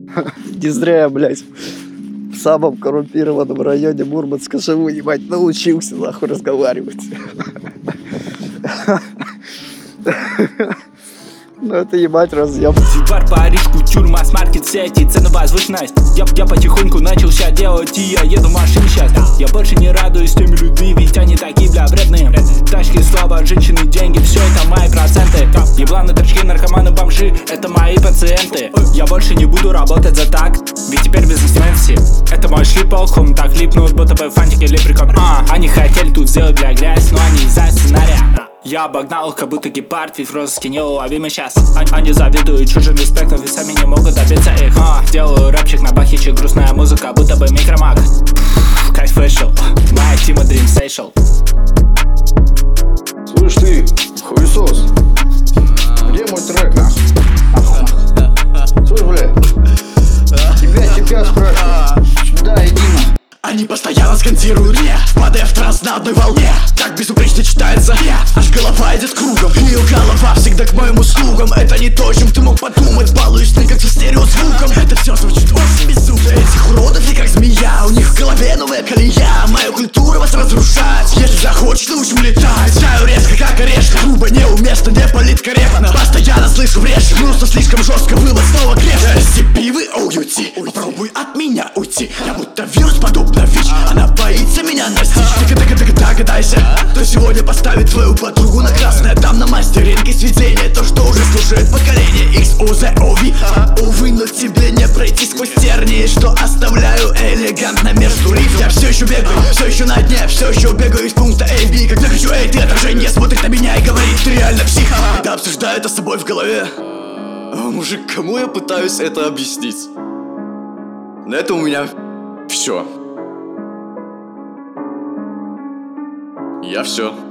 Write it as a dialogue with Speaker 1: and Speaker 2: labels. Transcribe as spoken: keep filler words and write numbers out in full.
Speaker 1: Не зря я, блядь, в самом коррумпированном районе Мурманска живу, ебать, научился, нахуй, разговаривать. Ну это, ебать, разъем.
Speaker 2: Бар, Парижку, тюрьма, смаркет, сети, цены возвышенность. Я, я потихоньку начался делать, и я еду в машине сейчас. Я больше не радуюсь теми людьми, ведь они такие, бля, вредные. Тачки, слава, женщины, деньги, все это мои проценты. Ебланы, торчки, наркоманы, бомжи, это мои пациенты. Я больше не буду работать за так, ведь теперь бизнесмен все. Это мой шлипок, он так липнут, будто бы фантики лепрекон. А, они хотели тут сделать, бля, грязь, но они из-за сценария. Я обогнал их, как будто гепард, ведь в розыске неуловимый сейчас. Они завидуют чужим респектом, ведь сами не могут добиться их. а, Делаю рэпчик на бахиче, грустная музыка, будто бы микромаг. Кайф фэшл, моя тима Dream Seychelles.
Speaker 3: Слышь ты, хуесос, где мой трек, нахуй? Слышь, блядь, тебя, тебя спрашиваю, сюда иди, нахуй.
Speaker 4: Они постоянно скандируют мне, падая в транс на одной волне. Так безупречно читается, yeah. Аж голова идет кругом. И голова всегда к моим услугам. Это не то, чем ты мог подумать. Балуюсь ты как со стереозвуком. Это все звучит очень безумно. Этих уродов я как змея. У них в голове новая колея. Мою культуру вас разрушать. Если захочешь, научим летать. Знаю резко, как орешка. Грубо, неуместно, не политкорректно. Постоянно слышу врешь. Грустно, слишком жестко было, снова крепко. эс си пи вы оуюти. Попробуй от меня уйти. Я будто вирус подобно ВИЧ. Она боится меня настичь. Догадайся, кто сегодня поставит твою подругу на красное. Там на мастеринге сведение, то, что уже слушает поколение икс о зет о ви. Увы, но тебе не пройти сквозь тернии, что оставляю элегантно между риф. Я все еще бегаю, все еще на дне, все еще бегаю из пункта A, B. Когда хочу, эй, ты отражение смотрит на меня и говорит, ты реально псих. Когда обсуждаю это с собой в голове, а, мужик, кому я пытаюсь это объяснить? На это у меня все. Я все.